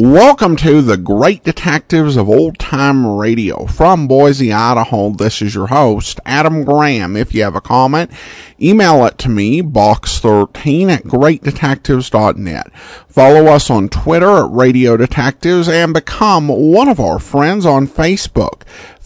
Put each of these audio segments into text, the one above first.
Welcome to the Great Detectives of Old Time Radio. From Boise, Idaho, this is your host, Adam Graham. If you have a comment, email it to me, box13@greatdetectives.net. Follow us on Twitter at Radio Detectives and become one of our friends on Facebook,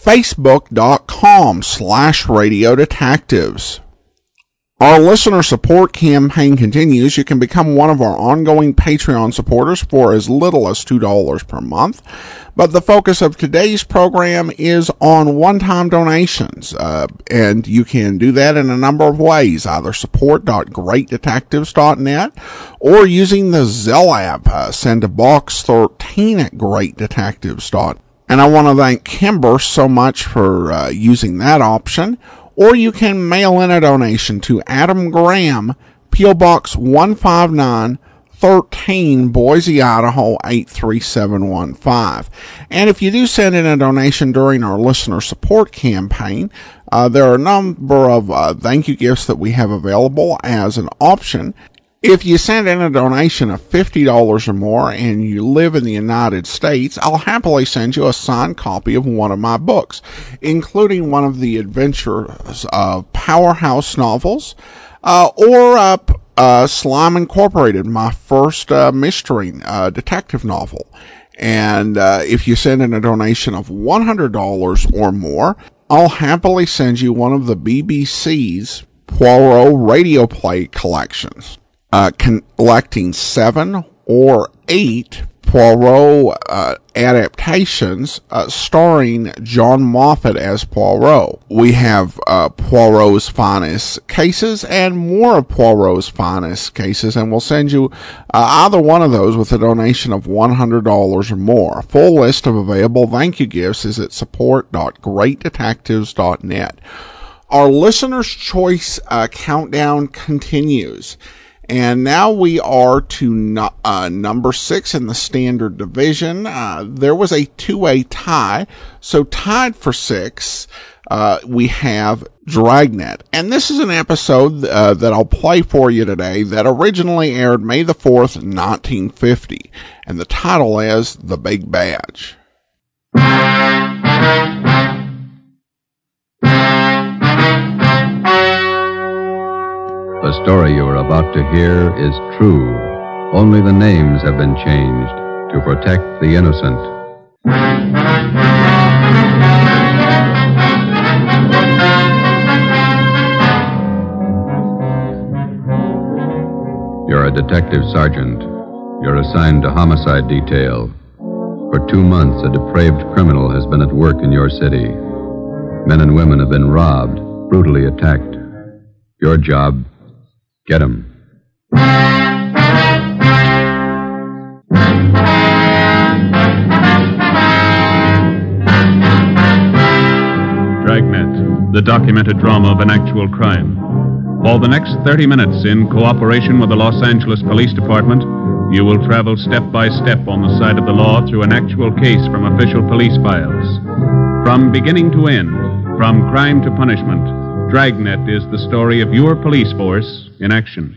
facebook.com/Radio Detectives. Our listener support campaign continues. You can become one of our ongoing Patreon supporters for as little as $2 per month. But the focus of today's program is on one-time donations. And you can do that in a number of ways, either support.greatdetectives.net or using the Zelle app. Send to box13@greatdetectives.net. And I want to thank Kimber so much for using that option. Or you can mail in a donation to Adam Graham, P.O. Box 15913, Boise, Idaho 83715. And if you do send in a donation during our listener support campaign, there are a number of thank you gifts that we have available as an option. If you send in a donation of $50 or more and you live in the United States, I'll happily send you a signed copy of one of my books, including one of the Adventures of Powerhouse novels, or Slime Incorporated, my first mystery detective novel. And if you send in a donation of $100 or more, I'll happily send you one of the BBC's Poirot radio play collections. Collecting 7 or 8 Poirot adaptations starring John Moffat as Poirot. We have Poirot's Finest Cases and more of Poirot's Finest Cases, and we'll send you either one of those with a donation of $100 or more. A full list of available thank you gifts is at support.greatdetectives.net. Our Listener's Choice countdown continues. And now we are to number 6 in the standard division. There was a 2-way tie. So tied for 6, we have Dragnet. And this is an episode that I'll play for you today that originally aired May the 4th, 1950. And the title is The Big Badge. The story you are about to hear is true. Only the names have been changed to protect the innocent. You're a detective sergeant. You're assigned to homicide detail. For 2 months, a depraved criminal has been at work in your city. Men and women have been robbed, brutally attacked. Your job: get him. Dragnet, the documented drama of an actual crime. For the next 30 minutes, in cooperation with the Los Angeles Police Department, you will travel step by step on the side of the law through an actual case from official police files. From beginning to end, from crime to punishment, Dragnet is the story of your police force in action.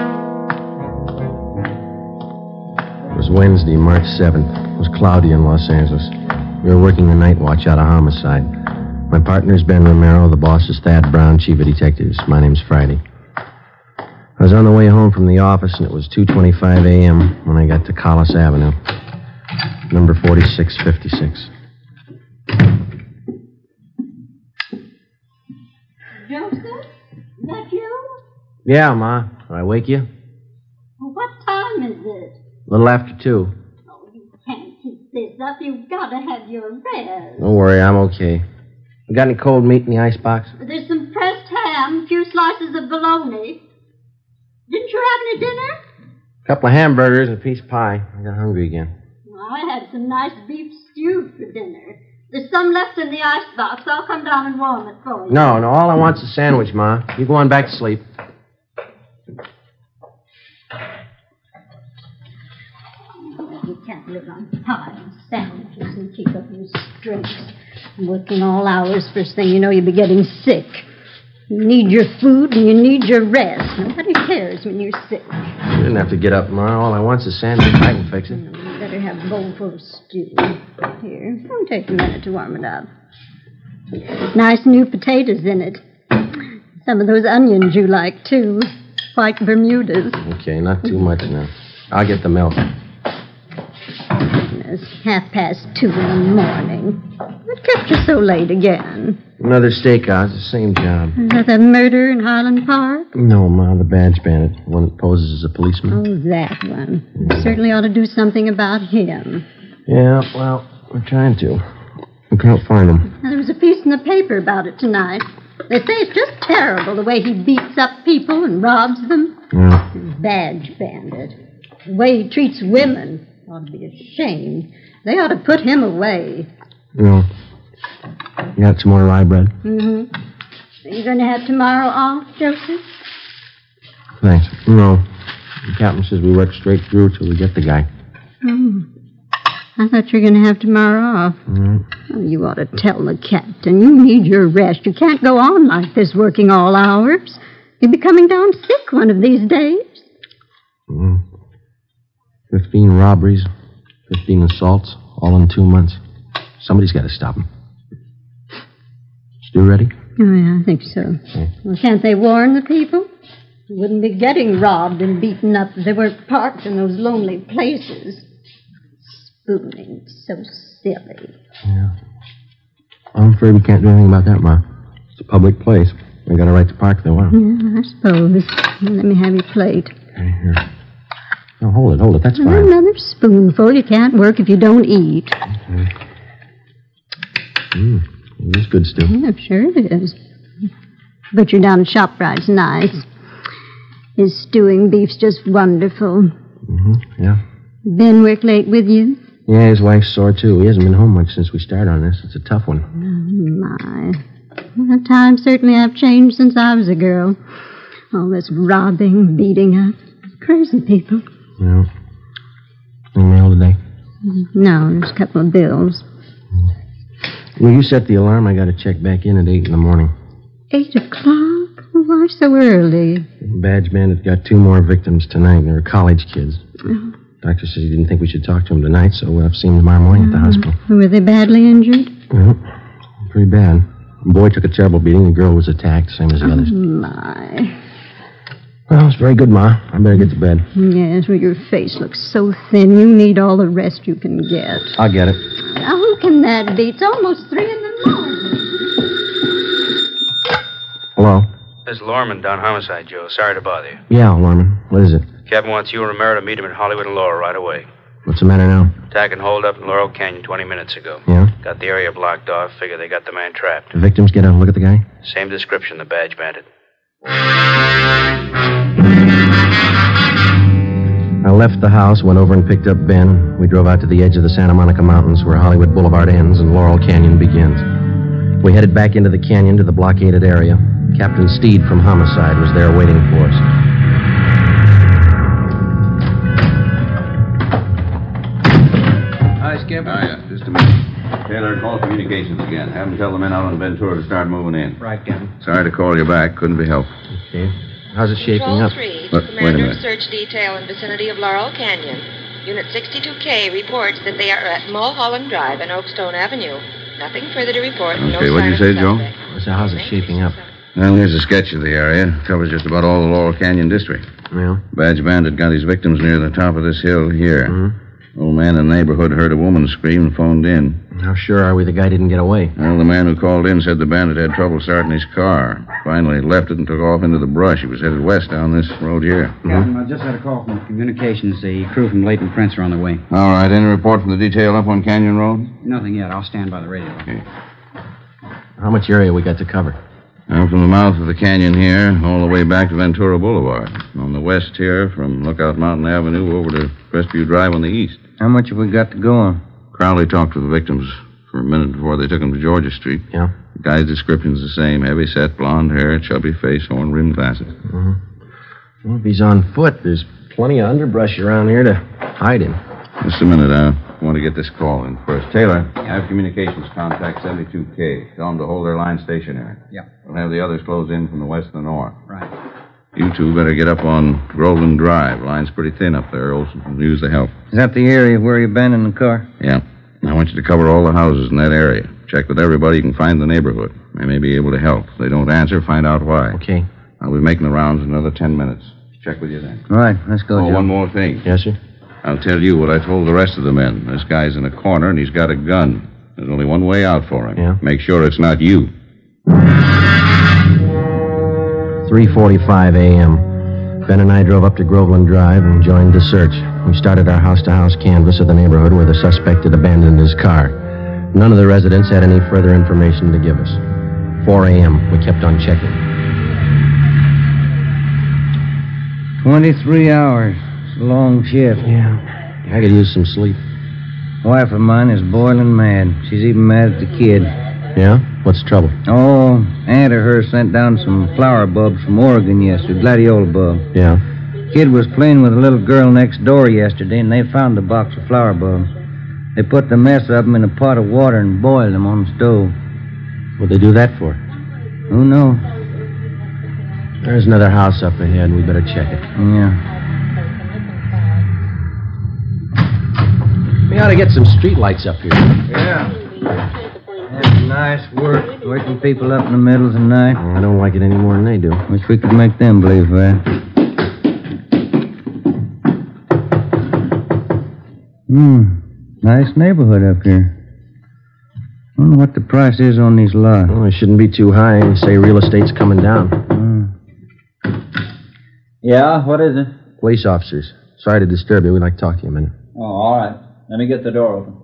It was Wednesday, March 7th. It was cloudy in Los Angeles. We were working the night watch out of homicide. My partner's Ben Romero, the boss is Thad Brown, chief of detectives. My name's Friday. I was on the way home from the office, and it was 2:25 a.m. when I got to Collis Avenue, number 4656. Joseph? Is that you? Yeah, Ma. Did I wake you? Well, what time is it? A little after 2. Oh, you can't keep this up. You've got to have your rest. Don't worry, I'm okay. You got any cold meat in the icebox? There's some pressed ham, a few slices of bologna. Didn't you have any dinner? A couple of hamburgers and a piece of pie. I got hungry again. Well, I had some nice beef stew for dinner. There's some left in the icebox. I'll come down and warm it for you. No, all I want's a sandwich, Ma. You go on back to sleep. You can't live on pie and sandwiches and keep up your strength. Working all hours, first thing you know, you'll be getting sick. You need your food and you need your rest. Nobody cares when you're sick. You didn't have to get up, Ma. All I want's a sandwich. I can fix it. You better have a bowl full of stew. Here, it'll take a minute to warm it up. Nice new potatoes in it. Some of those onions you like, too. White Bermudas. Okay, not too much now. I'll get the milk. It's 2:30 in the morning. What kept you so late again? Another stakeout. The same job. Is that the murder in Highland Park? No, Ma, the badge bandit. The one that poses as a policeman. Oh, that one. You certainly ought to do something about him. Yeah, well, we're trying to. We can't find him. Now, there was a piece in the paper about it tonight. They say it's just terrible the way he beats up people and robs them. Yeah. Badge bandit. The way he treats women ought to be ashamed. They ought to put him away. Yeah. You got some more rye bread? Mm-hmm. Are you going to have tomorrow off, Joseph? Thanks. No. The captain says we work straight through till we get the guy. I thought you were going to have tomorrow off. Mm. Oh, you ought to tell the captain. You need your rest. You can't go on like this working all hours. You'll be coming down sick one of these days. 15 robberies, 15 assaults, all in 2 months. Somebody's got to stop him. Stew ready? Oh, yeah, I think so. Well, can't they warn the people? They wouldn't be getting robbed and beaten up if they weren't parked in those lonely places. Spooning, so silly. Yeah. I'm afraid we can't do anything about that, Ma. It's a public place. They got a right to park if they want. Yeah, I suppose. Let me have your plate. Okay, here. No, hold it. That's fine. Another spoonful. You can't work if you don't eat. Okay. It is good stew. Yeah, sure it is. Butcher down at ShopRite's nice. His stewing beef's just wonderful. Yeah. Ben work late with you? Yeah, his wife's sore, too. He hasn't been home much since we started on this. It's a tough one. Oh, my. Well, times certainly have changed since I was a girl. All this robbing, beating up. Crazy people. Yeah. Any mail today? No, there's a couple of bills. Well, you set the alarm. I got to check back in at 8 in the morning. 8 o'clock? Why so early? The badge bandit got 2 more victims tonight. They were college kids. Oh. Doctor says he didn't think we should talk to him tonight, so we'll have to see him tomorrow morning at the hospital. Were they badly injured? Yeah, pretty bad. The boy took a terrible beating. The girl was attacked, same as the others. My. Well, it's very good, Ma. I better get to bed. Yes, well, your face looks so thin. You need all the rest you can get. I'll get it. Now, who can that be? It's almost 3 in the morning. Hello? This is Lorman down Homicide, Joe. Sorry to bother you. Yeah, Lorman. What is it? Captain wants you and Romero to meet him at Hollywood and Laurel right away. What's the matter now? Attack and hold up in Laurel Canyon 20 minutes ago. Yeah? Got the area blocked off. Figure they got the man trapped. The victims get a look at the guy? Same description, the badge bandit. I left the house, went over and picked up Ben. We drove out to the edge of the Santa Monica Mountains where Hollywood Boulevard ends and Laurel Canyon begins. We headed back into the canyon to the blockaded area. Captain Steed from Homicide was there waiting for us. Hi, Skip. Yeah, just a minute. Taylor, call communications again. Have them tell the men out on Ventura to start moving in. Right, Captain. Sorry to call you back. Couldn't be helped. Okay. How's it shaping Control up? 3, Wait a Commander minute. Search Detail in vicinity of Laurel Canyon. Unit 62K reports that they are at Mulholland Drive and Oakstone Avenue. Nothing further to report. Okay, what'd you say, Joe? So how's it shaping up? Well, here's a sketch of the area. Covers just about all the Laurel Canyon district. Yeah? Badge bandit got his victims near the top of this hill here. Mm-hmm. Old man in the neighborhood heard a woman scream and phoned in. How sure are we the guy didn't get away? Well, the man who called in said the bandit had trouble starting his car. Finally left it and took off into the brush. He was headed west down this road here. Captain, I just had a call from communications. The crew from Leighton Prince are on their way. All right, any report from the detail up on Canyon Road? Nothing yet. I'll stand by the radio. Okay. How much area we got to cover? Now, from the mouth of the canyon here, all the way back to Ventura Boulevard. On the west here, from Lookout Mountain Avenue over to Crestview Drive on the east. How much have we got to go on? Crowley talked to the victims for a minute before they took them to Georgia Street. Yeah? The guy's description's the same. Heavy set, blonde hair, chubby face, horn-rimmed glasses. Mm-hmm. Well, if he's on foot, there's plenty of underbrush around here to hide him. Just a minute, I want to get this call in first. Taylor, have communications contact 72K. Tell them to hold their line stationary. Yeah. We'll have the others close in from the west and the north. Right. You two better get up on Groveland Drive. Line's pretty thin up there. Olson can use the help. Is that the area where you abandoned the car? Yeah. I want you to cover all the houses in that area. Check with everybody you can find in the neighborhood. They may be able to help. If they don't answer, find out why. Okay. I'll be making the rounds in another 10 minutes. Check with you then. All right, let's go, Joe. One more thing. Yes, sir? I'll tell you what I told the rest of the men. This guy's in a corner, and he's got a gun. There's only one way out for him. Yeah? Make sure it's not you. 3:45 a.m. Ben and I drove up to Groveland Drive and joined the search. We started our house-to-house canvass of the neighborhood where the suspect had abandoned his car. None of the residents had any further information to give us. 4 a.m. We kept on checking. 23 hours. It's a long shift. Yeah. I could use some sleep. A wife of mine is boiling mad. She's even mad at the kid. Yeah? What's the trouble? Oh, aunt of hers sent down some flower bulbs from Oregon yesterday, gladiola bulb. Yeah. Kid was playing with a little girl next door yesterday, and they found a box of flower bulbs. They put the mess of them in a pot of water and boiled them on the stove. What'd they do that for? Who knows? There's another house up ahead. We better check it. Yeah. We ought to get some street lights up here. Yeah. That's nice work, waking people up in the middle of the night. I don't like it any more than they do. Wish we could make them believe that. Nice neighborhood up here. I wonder what the price is on these lots. Well, it shouldn't be too high. They say real estate's coming down. Yeah, what is it? Police officers. Sorry to disturb you. We'd like to talk to you a minute. Oh, all right. Let me get the door open.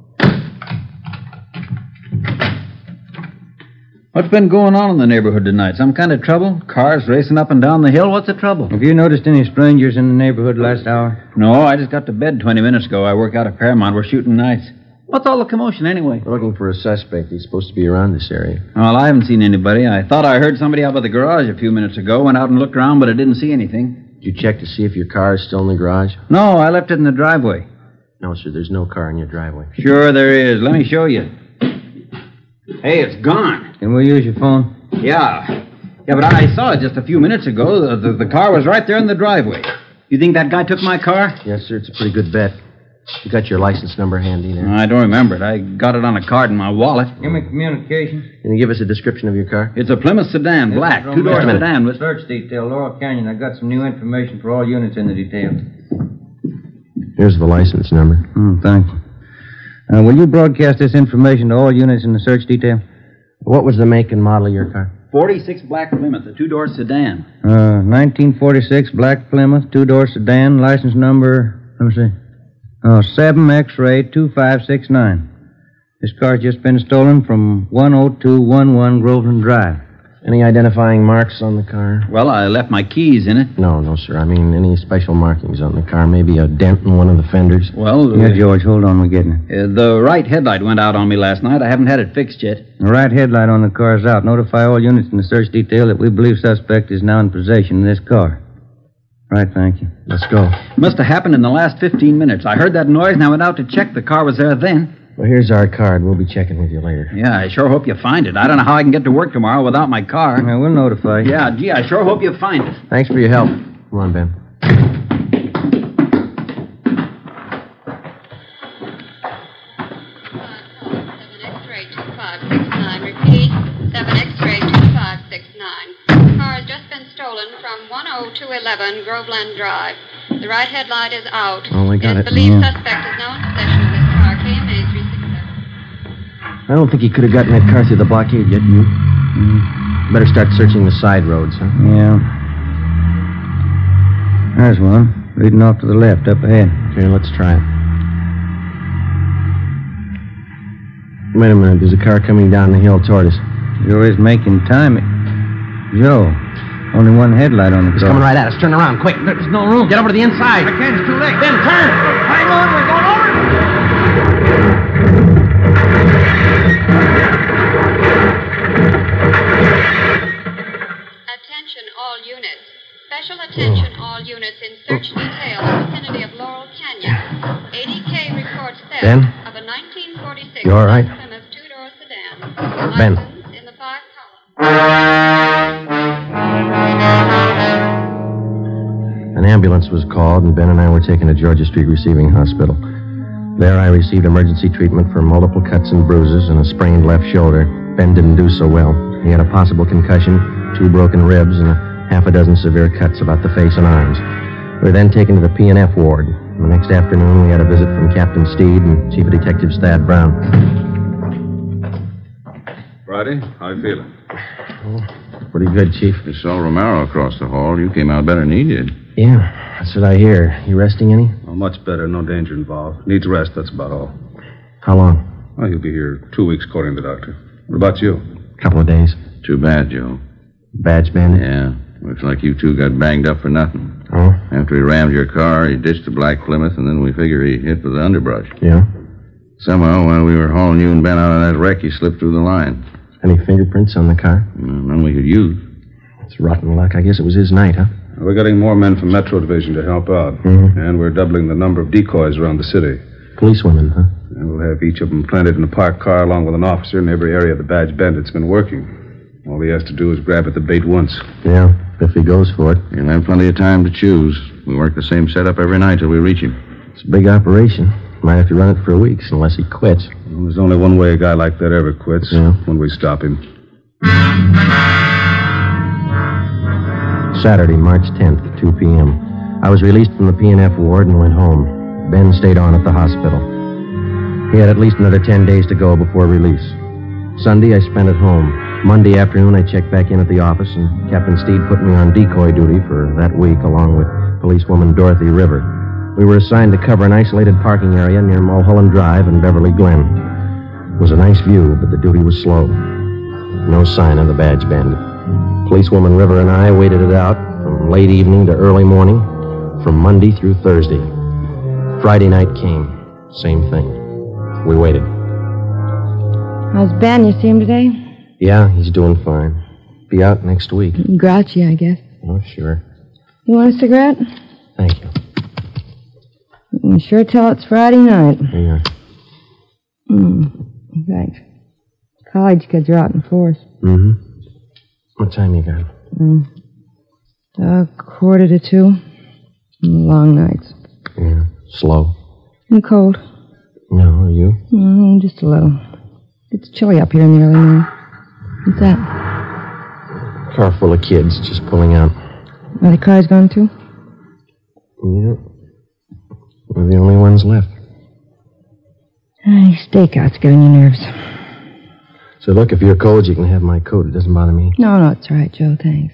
What's been going on in the neighborhood tonight? Some kind of trouble? Cars racing up and down the hill? What's the trouble? Have you noticed any strangers in the neighborhood last hour? No, I just got to bed 20 minutes ago. I work out at Paramount. We're shooting nights. What's all the commotion anyway? We're looking for a suspect. He's supposed to be around this area. Well, I haven't seen anybody. I thought I heard somebody out by the garage a few minutes ago. Went out and looked around, but I didn't see anything. Did you check to see if your car is still in the garage? No, I left it in the driveway. No, sir. There's no car in your driveway. Sure there is. Let me show you. Hey, it's gone. Can we use your phone? Yeah. Yeah, but I saw it just a few minutes ago. The car was right there in the driveway. You think that guy took my car? Yes, sir. It's a pretty good bet. You got your license number handy there? I don't remember it. I got it on a card in my wallet. Give me communications. Can you give us a description of your car? It's a Plymouth sedan, black, two-door sedan with... Search detail, Laurel Canyon. I got some new information for all units in the detail. Here's the license number. Thanks. Will you broadcast this information to all units in the search detail? What was the make and model of your car? 46 black Plymouth, a two-door sedan. 1946 black Plymouth, two-door sedan, license number, let me see. 7 X-ray 2569. This car's just been stolen from 10211 Groveland Drive. Any identifying marks on the car? Well, I left my keys in it. No, sir. I mean, any special markings on the car? Maybe a dent in one of the fenders? Well... Yeah, George, hold on. We're getting it. The right headlight went out on me last night. I haven't had it fixed yet. The right headlight on the car is out. Notify all units in the search detail that we believe suspect is now in possession of this car. Right, thank you. Let's go. Must have happened in the last 15 minutes. I heard that noise and I went out to check. The car was there then. Well, here's our card. We'll be checking with you later. Yeah, I sure hope you find it. I don't know how I can get to work tomorrow without my car. Yeah, we'll notify you. Yeah, gee, I sure hope you find it. Thanks for your help. Come on, Ben. 7X-ray 2569. Repeat, 7X-ray 2569. Car has just been stolen from 10211 Groveland Drive. The right headlight is out. Oh, we got it. It is believed suspect is now in possession of this car. KMA 367. I don't think he could have gotten that car through the blockade yet. You better start searching the side roads, huh? Yeah. There's one. Leading off to the left, up ahead. Okay, let's try it. Wait a minute. There's a car coming down the hill toward us. Joe is making time. Joe, only one headlight on the car. He's coming right at us. Turn around, quick. There's no room. Get over to the inside. I can't. It's too late. Ben, turn. Hang on. We're going over. Attention all units. Special attention all units in search detail in the vicinity of Laurel Canyon. ADK reports theft Ben? of a 1946 You all right? Plymouth two-door sedan. Ben. License in the 5 column. An ambulance was called, and Ben and I were taken to Georgia Street Receiving Hospital. There I received emergency treatment for multiple cuts and bruises and a sprained left shoulder. Ben didn't do so well. He had a possible concussion, 2 broken ribs, and half a dozen severe cuts about the face and arms. We were then taken to the P&F ward. The next afternoon, we had a visit from Captain Steed and Chief of Detectives Thad Brown. Friday, how you feeling? Pretty good, Chief. You saw Romero across the hall. You came out better than he did. Yeah, that's what I hear. You resting any? Oh, much better. No danger involved. Needs rest, that's about all. How long? Well, he'll be here 2 weeks, according to the doctor. What about you? Couple of days. Too bad, Joe. Badge bandit? Yeah. Looks like you two got banged up for nothing. Oh? After he rammed your car, he ditched the Black Plymouth, and then we figure he hit with the underbrush. Yeah? Somehow, while we were hauling you and Ben out of that wreck, he slipped through the line. Any fingerprints on the car? None we could use. It's rotten luck. I guess it was his night, huh? We're getting more men from Metro Division to help out. Mm-hmm. And we're doubling the number of decoys around the city. Policewomen, huh? And we'll have each of them planted in a parked car along with an officer in every area the badge bandit's been working. All he has to do is grab at the bait once. Yeah, if he goes for it. He'll have plenty of time to choose. We work the same setup every night till we reach him. It's a big operation. Might have to run it for weeks unless he quits. Well, there's only one way a guy like that ever quits. Yeah. When we stop him. Saturday, March 10th, 2 p.m. I was released from the P&F ward and went home. Ben stayed on at the hospital. He had at least another 10 days to go before release. Sunday, I spent at home. Monday afternoon, I checked back in at the office, and Captain Steed put me on decoy duty for that week, along with policewoman Dorothy River. We were assigned to cover an isolated parking area near Mulholland Drive and Beverly Glen. It was a nice view, but the duty was slow. No sign of the badge bandit. Policewoman River and I waited it out from late evening to early morning, from Monday through Thursday. Friday night came. Same thing. We waited. How's Ben? You see him today? Yeah, he's doing fine. Be out next week. Grouchy, I guess. Oh, sure. You want a cigarette? Thank you. You can sure tell it's Friday night. Yeah. Thanks. College kids are out in force. Mm-hmm. What time you got? 1:45. Long nights. Yeah. Slow. And cold. No, are you? Just a little. It's chilly up here in the early morning. What's that? Car full of kids just pulling out. Are the cars gone too? Yeah. We're the only ones left. Stakeouts get on your nerves. So look, if you're cold, you can have my coat. It doesn't bother me. No, it's all right, Joe. Thanks.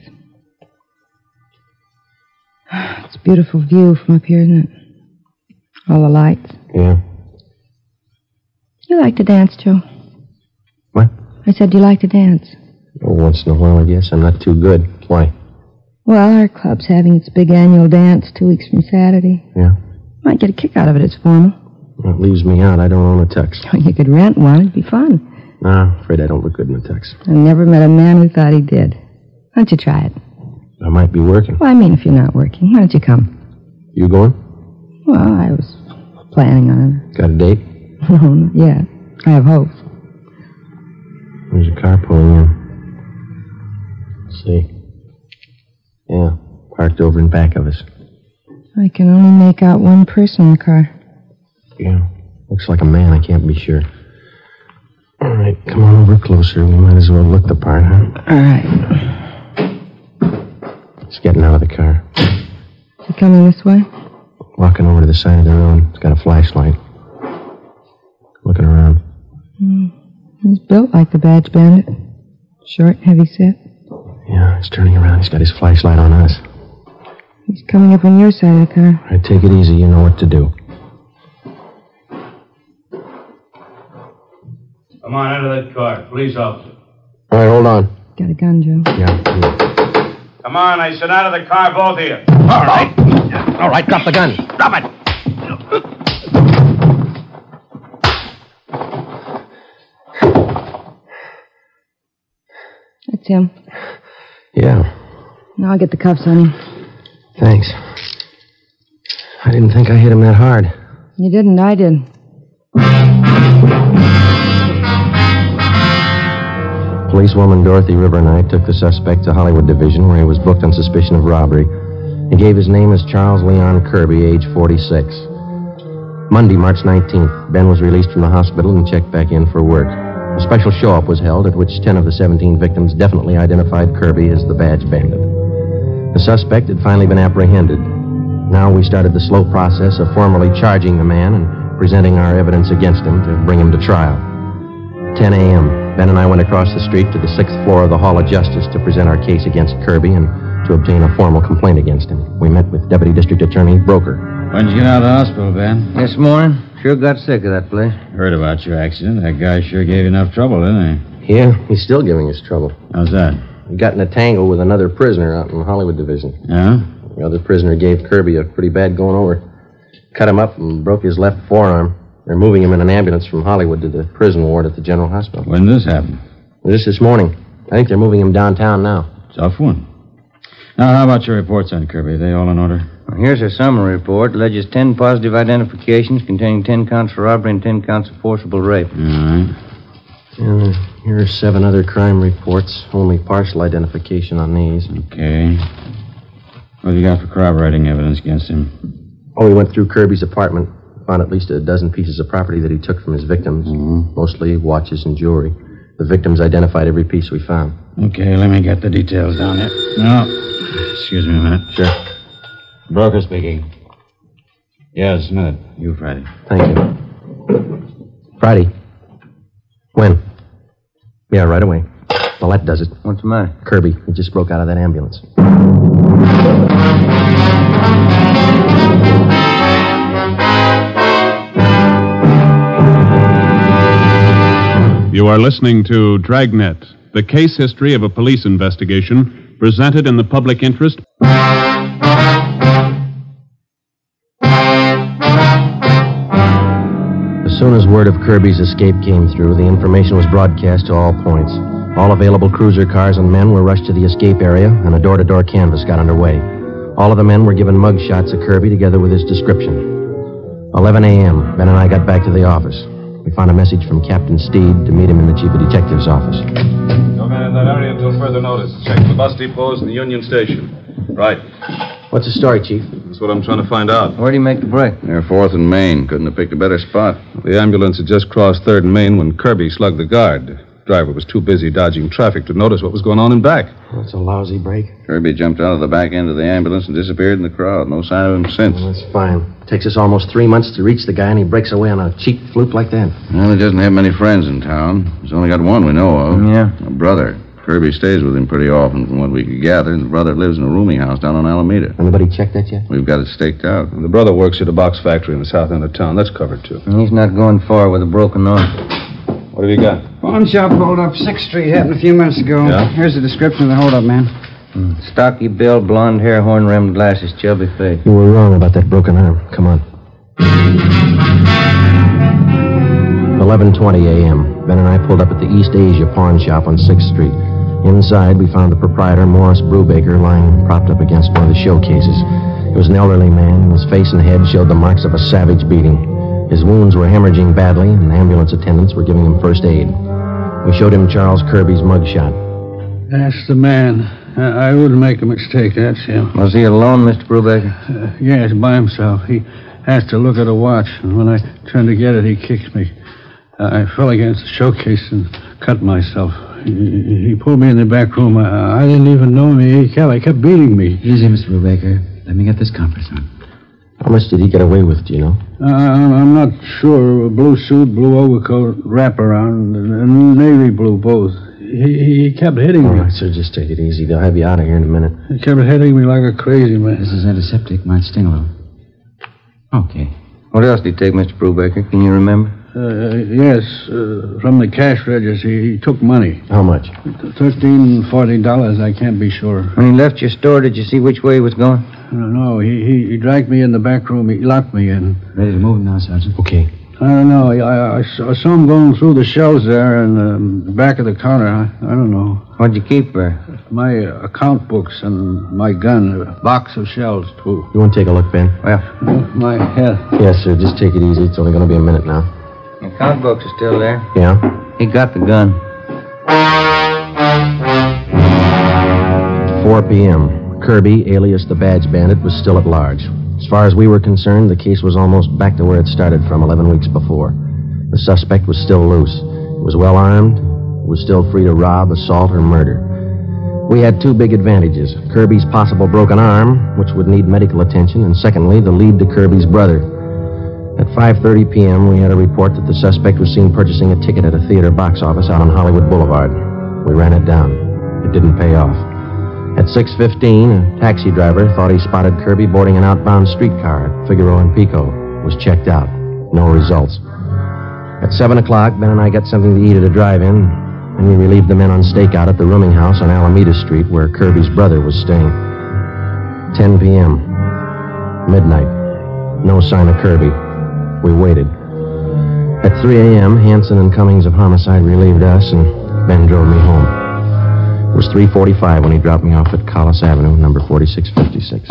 It's a beautiful view from up here, isn't it? All the lights. Yeah. You like to dance, Joe? What? I said, do you like to dance? Oh, once in a while, I guess. I'm not too good. Why? Well, our club's having its big annual dance 2 weeks from Saturday. Yeah? Might get a kick out of it. It's formal. Well, it leaves me out. I don't own a tux. You could rent one. It'd be fun. Nah, afraid I don't look good in a tux. I never met a man who thought he did. Why don't you try it? I might be working. Well, I mean, if you're not working, why don't you come? You going? Well, I was planning on it. Got a date? No, not yet. I have hopes. There's a car pulling in. Let's see. Yeah, parked over in back of us. I can only make out one person in the car. Yeah, looks like a man. I can't be sure. All right, come on over closer. We might as well look the part, huh? All right. He's getting out of the car. Is he coming this way? Walking over to the side of the road. He's got a flashlight. Looking around. He's built like the badge bandit. Short, heavy set. Yeah, he's turning around. He's got his flashlight on us. He's coming up on your side of the car. All right, take it easy. You know what to do. Come on, out of that car. Police officer. All right, hold on. Got a gun, Joe. Yeah. Come on, I said out of the car, both of you. All right. All right, drop the gun. Drop it. That's him. Yeah. Now I'll get the cuffs on him. Thanks. I didn't think I hit him that hard. You didn't, I did. Policewoman Dorothy River and I took the suspect to Hollywood Division, where he was booked on suspicion of robbery. He gave his name as Charles Leon Kirby, age 46. Monday, March 19th, Ben was released from the hospital and checked back in for work. A special show-up was held at which 10 of the 17 victims definitely identified Kirby as the badge bandit. The suspect had finally been apprehended. Now we started the slow process of formally charging the man and presenting our evidence against him to bring him to trial. 10 a.m., Ben and I went across the street to the 6th floor of the Hall of Justice to present our case against Kirby and to obtain a formal complaint against him. We met with Deputy District Attorney Broker. When'd you get out of the hospital, Ben? This morning. Sure got sick of that place. Heard about your accident. That guy sure gave you enough trouble, didn't he? Yeah, he's still giving us trouble. How's that? He got in a tangle with another prisoner out in the Hollywood Division. Yeah? The other prisoner gave Kirby a pretty bad going over. Cut him up and broke his left forearm. They're moving him in an ambulance from Hollywood to the prison ward at the General Hospital. When did this happen? This morning. I think they're moving him downtown now. Tough one. Now, how about your reports on Kirby? Are they all in order? Well, here's a summary report. Alleges 10 positive identifications containing 10 counts for robbery and 10 counts of forcible rape. All right. And here are 7 other crime reports. Only partial identification on these. Okay. What have you got for corroborating evidence against him? Oh, we went through Kirby's apartment. Found at least a dozen pieces of property that he took from his victims. Mostly watches and jewelry. The victims identified every piece we found. Okay, let me get the details down here. No. Excuse me a minute. Sure. Broker speaking. Yes, a minute. You, Friday. Thank you. Friday. When? Yeah, right away. Well, that does it. What's the matter? Kirby. He just broke out of that ambulance. You are listening to Dragnet, the case history of a police investigation presented in the public interest. As soon as word of Kirby's escape came through, the information was broadcast to all points. All available cruiser cars and men were rushed to the escape area, and a door-to-door canvass got underway. All of the men were given mug shots of Kirby together with his description. 11 a.m., Ben and I got back to the office. We found a message from Captain Steed to meet him in the chief of detective's office. No man in that area until further notice. Check the bus depots and the Union Station. Right. What's the story, Chief? That's what I'm trying to find out. Where'd he make the break? Near 4th and Main. Couldn't have picked a better spot. The ambulance had just crossed 3rd and Main when Kirby slugged the guard. The driver was too busy dodging traffic to notice what was going on in back. That's a lousy break. Kirby jumped out of the back end of the ambulance and disappeared in the crowd. No sign of him since. Well, that's fine. Takes us almost 3 months to reach the guy, and he breaks away on a cheap fluke like that. Well, he doesn't have many friends in town. He's only got one we know of. Yeah. A brother. Kirby stays with him pretty often from what we could gather. The brother lives in a rooming house down on Alameda. Anybody checked that yet? We've got it staked out. And the brother works at a box factory in the south end of town. That's covered, too. He's not going far with a broken arm. What have you got? Pawn shop hold up 6th Street. Happened a few minutes ago. Yeah? Here's the description of the hold-up, man. Stocky build, blonde hair, horn-rimmed glasses, chubby face. You were wrong about that broken arm. Come on. 11:20 a.m. Ben and I pulled up at the East Asia pawn shop on 6th Street. Inside, we found the proprietor, Morris Brubaker, lying propped up against one of the showcases. He was an elderly man, and his face and head showed the marks of a savage beating. His wounds were hemorrhaging badly, and ambulance attendants were giving him first aid. We showed him Charles Kirby's mugshot. That's the man. I wouldn't make a mistake. That's him. Was he alone, Mr. Brubaker? Yes, by himself. He has to look at a watch, and when I turned to get it, he kicked me. I fell against the showcase and cut myself. He pulled me in the back room. I didn't even know him. He kept beating me. Easy, Mr. Brubaker. Let me get this conference on. How much did he get away with, do you know? I'm not sure. A blue suit, blue overcoat, wraparound, and navy blue both. He kept hitting me. All right, sir, just take it easy. They'll have you out of here in a minute. He kept hitting me like a crazy man. This is antiseptic. Might sting a little. Okay. What else did he take, Mr. Brubaker? Can you remember? Yes, from the cash register. He took money. How much? $13, $40. I can't be sure. When he left your store, did you see which way he was going? No, he dragged me in the back room. He locked me in. Ready to move now, Sergeant? Okay. I don't know. I saw him going through the shelves there and the back of the counter. I don't know. What'd you keep there? My account books and my gun. A box of shells, too. You want to take a look, Ben? Well, my head. Yes, sir. Just take it easy. It's only going to be a minute now. the account books are still there. Yeah? He got the gun. 4 p.m. Kirby, alias the Badge Bandit, was still at large. As far as we were concerned, the case was almost back to where it started from 11 weeks before. The suspect was still loose. He was well armed. He was still free to rob, assault, or murder. We had two big advantages. Kirby's possible broken arm, which would need medical attention, and secondly, the lead to Kirby's brother. At 5:30 p.m., we had a report that the suspect was seen purchasing a ticket at a theater box office out on Hollywood Boulevard. We ran it down. It didn't pay off. At 6:15, a taxi driver thought he spotted Kirby boarding an outbound streetcar at Figueroa and Pico. It was checked out. No results. At 7 o'clock, Ben and I got something to eat at a drive-in, and we relieved the men on stakeout at the rooming house on Alameda Street where Kirby's brother was staying. 10 p.m. Midnight. No sign of Kirby. We waited. At 3 a.m., Hanson and Cummings of Homicide relieved us, and Ben drove me home. It was 3:45 when he dropped me off at Collis Avenue, number 4656.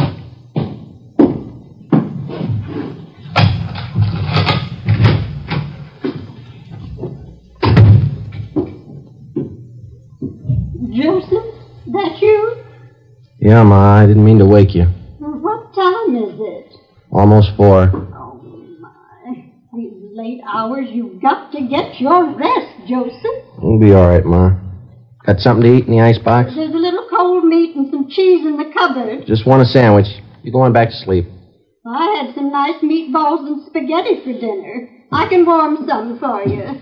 Joseph, that you? Yeah, Ma, I didn't mean to wake you. Well, what time is it? Almost 4. Oh, my. These late hours, you've got to get your rest, Joseph. We'll be all right, Ma. Got something to eat in the icebox? There's a little cold meat and some cheese in the cupboard. Just want a sandwich. You go on back to sleep. I had some nice meatballs and spaghetti for dinner. I can warm some for you.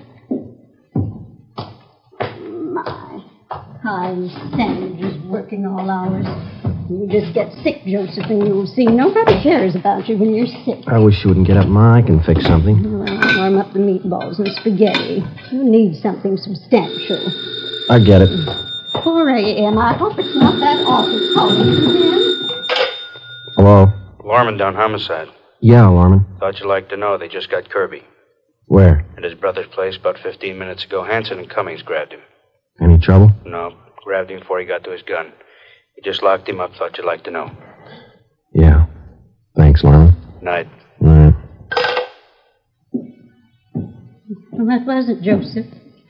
My, I'm sandwiches working all hours. You just get sick, Joseph, and you'll see nobody cares about you when you're sick. I wish you wouldn't get up, Ma. I can fix something. Well, I'll warm up the meatballs and spaghetti. You need something substantial. I get it. 4 a.m. I hope it's not that office calling again. Hello? Lorman down Homicide. Yeah, Lorman. Thought you'd like to know they just got Kirby. Where? At his brother's place about 15 minutes ago. Hanson and Cummings grabbed him. Any trouble? No, grabbed him before he got to his gun. He just locked him up. Thought you'd like to know. Yeah. Thanks, Lorman. Night. Night. Well, what was it, Joseph?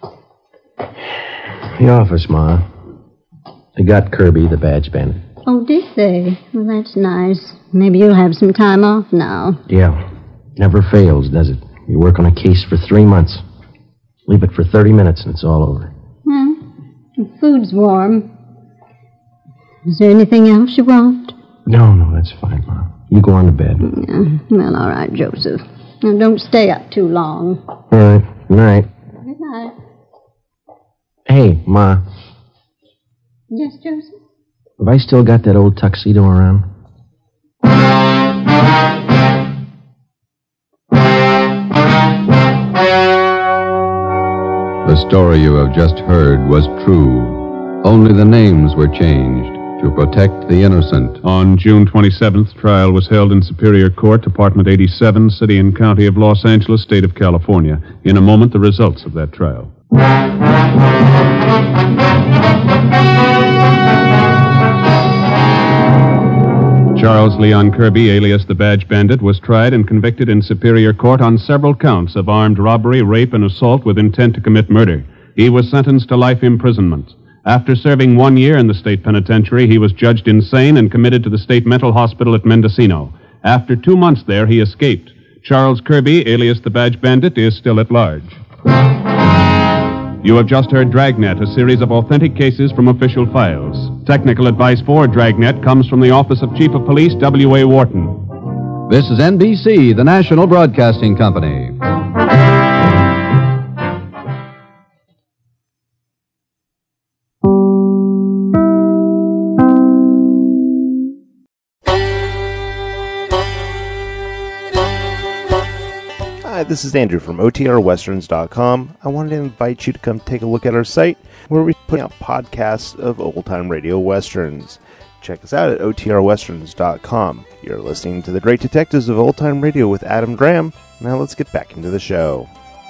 The office, Ma. They got Kirby, the badge bandit. Oh, did they? Well, that's nice. Maybe you'll have some time off now. Yeah. Never fails, does it? You work on a case for 3 months. Leave it for 30 minutes and it's all over. The food's warm. Is there anything else you want? No, that's fine, Ma. You go on to bed. Yeah. Well, all right, Joseph. Now, don't stay up too long. All right. Good night. Good night. Hey, Ma. Yes, Joseph? Have I still got that old tuxedo around? The story you have just heard was true. Only the names were changed to protect the innocent. On June 27th, trial was held in Superior Court, Department 87, City and County of Los Angeles, State of California. In a moment, the results of that trial. Charles Leon Kirby, alias the Badge Bandit, was tried and convicted in Superior Court on several counts of armed robbery, rape, and assault with intent to commit murder. He was sentenced to life imprisonment. After serving 1 year in the state penitentiary, he was judged insane and committed to the state mental hospital at Mendocino. After 2 months there, he escaped. Charles Kirby, alias the Badge Bandit, is still at large. You have just heard Dragnet, a series of authentic cases from official files. Technical advice for Dragnet comes from the Office of Chief of Police W.A. Wharton. This is NBC, the national broadcasting company. Hi, this is Andrew from OTRWesterns.com. I wanted to invite you to come take a look at our site where we put out podcasts of old-time radio westerns. Check us out at OTRWesterns.com. You're listening to The Great Detectives of Old Time Radio with Adam Graham. Now let's get back into the show.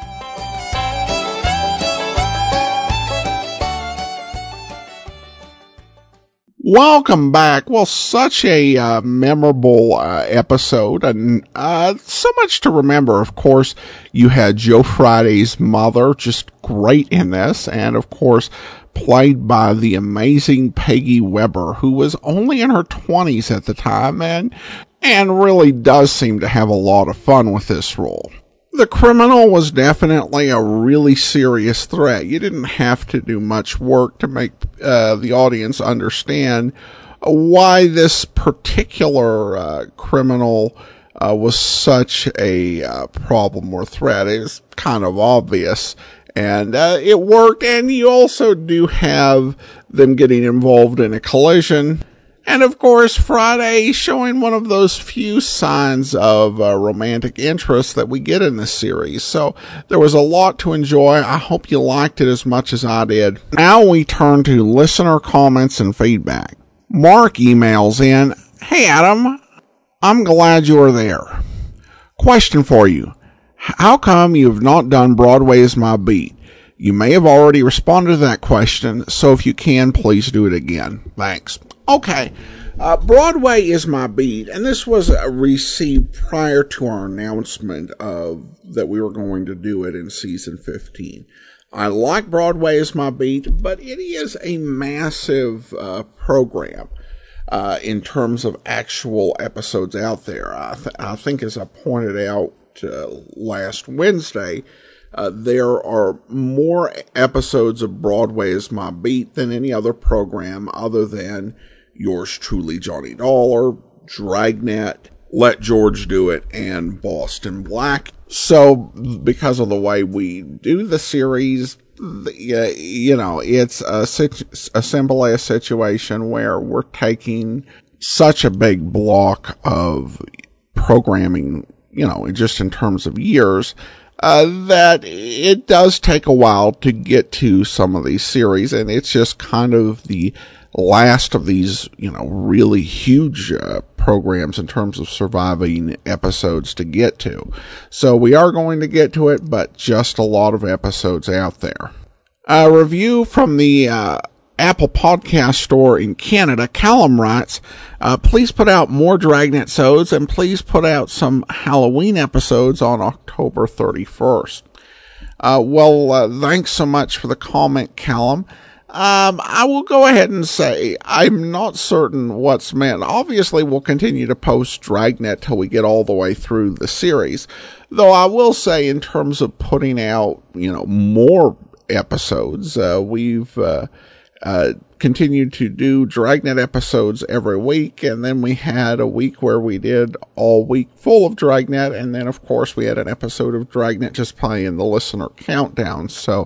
Welcome back. Well, such a memorable episode, and so much to remember. Of course, you had Joe Friday's mother, just great in this, and of course, played by the amazing Peggy Weber, who was only in her 20s at the time, and and really does seem to have a lot of fun with this role. The criminal was definitely a really serious threat. You didn't have to do much work to make the audience understand why this particular criminal was such a problem or threat. It was kind of obvious, and it worked. And you also do have them getting involved in a collision. And of course, Friday showing one of those few signs of romantic interest that we get in this series. So there was a lot to enjoy. I hope you liked it as much as I did. Now we turn to listener comments and feedback. Mark emails in, "Hey Adam, I'm glad you are there. Question for you. How come you have not done Broadway Is My Beat? You may have already responded to that question, so if you can, please do it again. Thanks." Okay, Broadway Is My Beat, and this was received prior to our announcement of that we were going to do it in season 15. I like Broadway Is My Beat, but it is a massive program in terms of actual episodes out there. I think, as I pointed out last Wednesday, there are more episodes of Broadway Is My Beat than any other program other than yours truly, Johnny Dollar, Dragnet, Let George Do It, and Boston Black. So, because of the way we do the series, it's a simple as situation where we're taking such a big block of programming, just in terms of years, that it does take a while to get to some of these series, and it's just kind of the last of these, really huge programs in terms of surviving episodes to get to. So we are going to get to it, but just a lot of episodes out there. A review from the Apple Podcast Store in Canada. Callum writes, please put out more Dragnet episodes, and please put out some Halloween episodes on October 31st. Thanks so much for the comment, Callum. I will go ahead and say I'm not certain what's meant. Obviously, we'll continue to post Dragnet till we get all the way through the series. Though I will say, in terms of putting out, more episodes, we've continued to do Dragnet episodes every week, and then we had a week where we did all week full of Dragnet, and then of course we had an episode of Dragnet just playing the listener countdown. So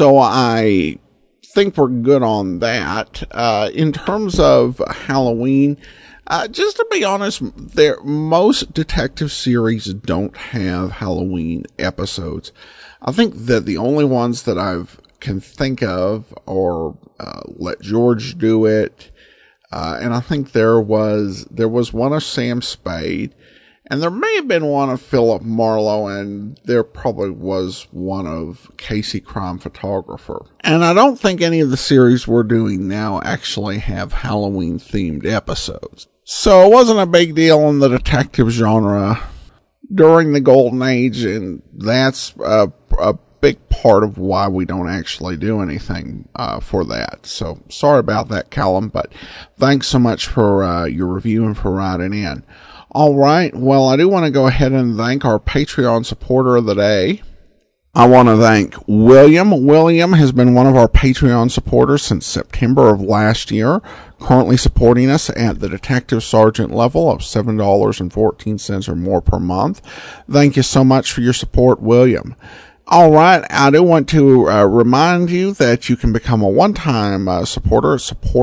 I think we're good on that. In terms of Halloween, just to be honest, most detective series don't have Halloween episodes. I think that the only ones that I can think of are Let George Do It, and I think there was one of Sam Spade, and there may have been one of Philip Marlowe, and there probably was one of Casey Crime Photographer. And I don't think any of the series we're doing now actually have Halloween-themed episodes. So it wasn't a big deal in the detective genre during the Golden Age, and that's a big part of why we don't actually do anything for that. So sorry about that, Callum, but thanks so much for your review and for writing in. All right, well, I do want to go ahead and thank our Patreon supporter of the day. I want to thank William. William has been one of our Patreon supporters since September of last year, currently supporting us at the Detective Sergeant level of $7.14 or more per month. Thank you so much for your support, William. All right, I do want to remind you that you can become a one-time supporter at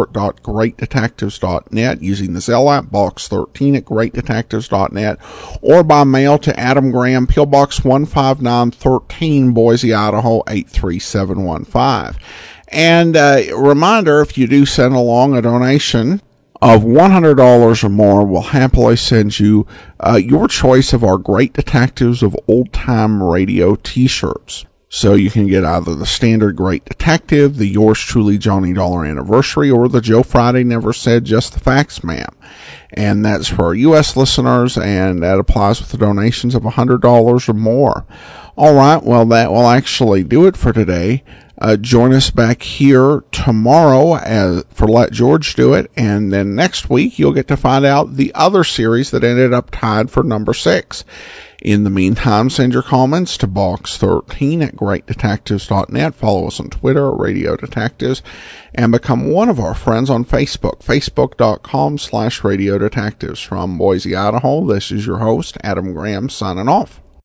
support.greatdetectives.net using the Zelle app, box 13 at greatdetectives.net, or by mail to Adam Graham, P.O. Box 15913, Boise, Idaho 83715. And reminder, if you do send along a donation of $100 or more, we'll happily send you your choice of our Great Detectives of Old Time Radio t-shirts. So you can get either the standard Great Detective, the Yours Truly Johnny Dollar Anniversary, or the Joe Friday Never Said Just the Facts Ma'am. And that's for our U.S. listeners, and that applies with the donations of $100 or more. All right, well, that will actually do it for today. Join us back here tomorrow for Let George Do It, and then next week you'll get to find out the other series that ended up tied for number 6. In the meantime, send your comments to box13@greatdetectives.net. Follow us on Twitter at Radio Detectives, and become one of our friends on Facebook, facebook.com/Radio Detectives. From Boise, Idaho, this is your host, Adam Graham, signing off.